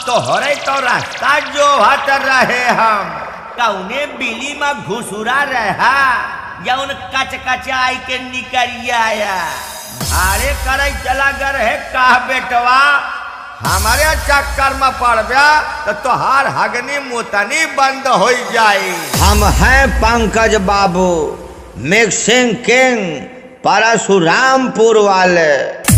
तोहरे तो रास्ता जो हत रहे हम कौने बिली में घुसुरा रहा जौन कच कच आई के निकरिया अरे करे चला गर है कहा बेटवा हमारे चक्कर में पड़ गया तो तोहार हगनी मुतनी बंद हो जाए। हम हैं पंकज बाबू मिक्सिंग किंग परशुरामपुर वाले।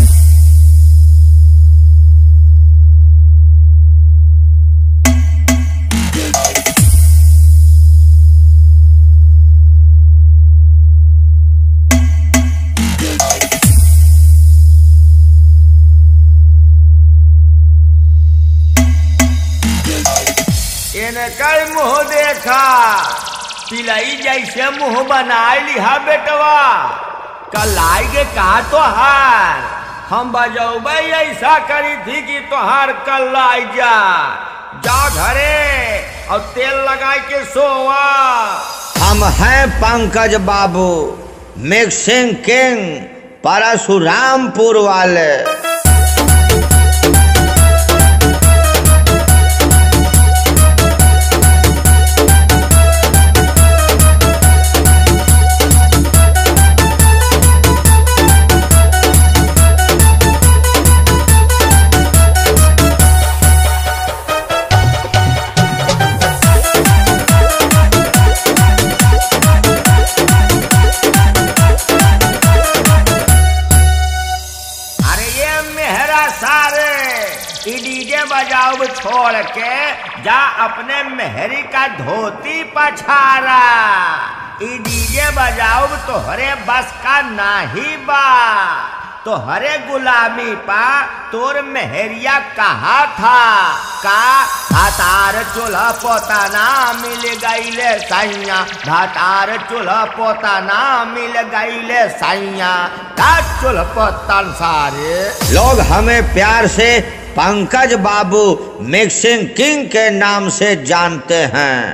इनका मुंह देखा पिलाई जैसे मुंह बना लिहा बेटवा कल आएगे कहा तोहार हम बजौबे ऐसा करी थी कि तोहार कल आई जा घरे और तेल लगा के सोवा। हम हैं पंकज बाबू मिक्सिंग किंग परशुरामपुर वाले। डीजे बजाओ छोड़ के जा अपने मेहरी का धोती पछारा। डीजे बजाओ तोहरे बस का नाही बा तोहरे गुलामी पा तोर मेहरिया कहा था का भातार चूल्हा पोता ना मिल गईले सैया भातार चूल्हा पोता ना मिल गईले सैया का चूल्हा पोतन सारे लोग हमें प्यार से पंकज बाबू मिक्सिंग किंग के नाम से जानते हैं।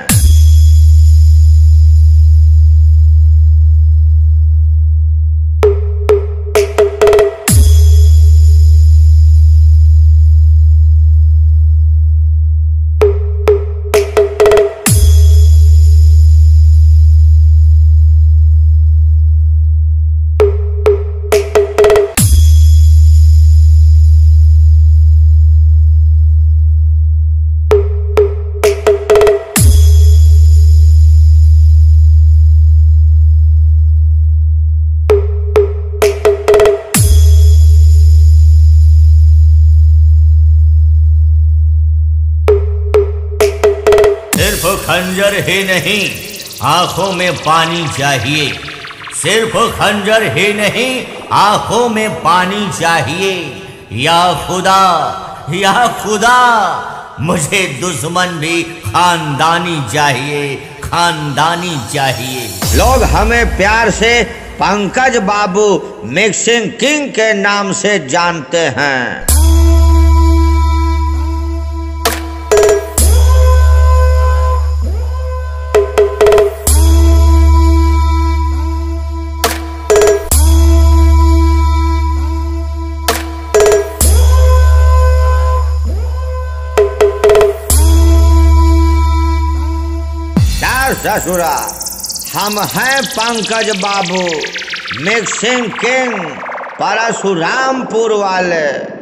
सिर्फ खंजर ही नहीं आंखों में पानी चाहिए सिर्फ खंजर ही नहीं आंखों में पानी चाहिए या खुदा मुझे दुश्मन भी खानदानी चाहिए। लोग हमें प्यार से पंकज बाबू मिक्सिंग किंग के नाम से जानते हैं। ससुरा हम हैं पंकज बाबू मिक्सिंग किंग परशुरामपुर वाले।